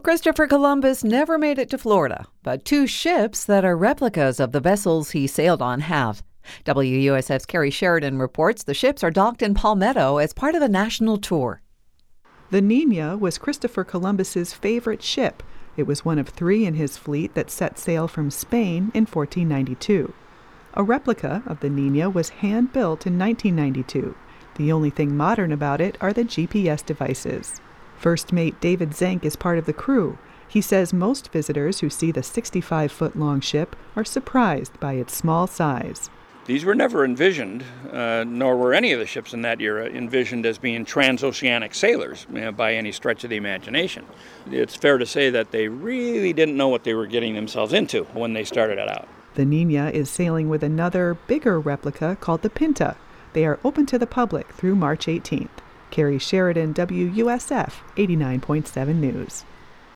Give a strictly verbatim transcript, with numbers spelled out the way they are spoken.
Christopher Columbus never made it to Florida, but two ships that are replicas of the vessels he sailed on have. W U S F's Carrie Sheridan reports the ships are docked in Palmetto as part of a national tour. The Nina was Christopher Columbus's favorite ship. It was one of three in his fleet that set sail from Spain in fourteen ninety-two. A replica of the Nina was hand-built in nineteen ninety-two. The only thing modern about it are the G P S devices. First Mate David Zank is part of the crew. He says most visitors who see the sixty-five-foot-long ship are surprised by its small size. These were never envisioned, uh, nor were any of the ships in that era envisioned as being transoceanic sailors, you know, by any stretch of the imagination. It's fair to say that they really didn't know what they were getting themselves into when they started it out. The Nina is sailing with another, bigger replica called the Pinta. They are open to the public through March eighteenth. Carrie Sheridan, W U S F eighty-nine point seven News.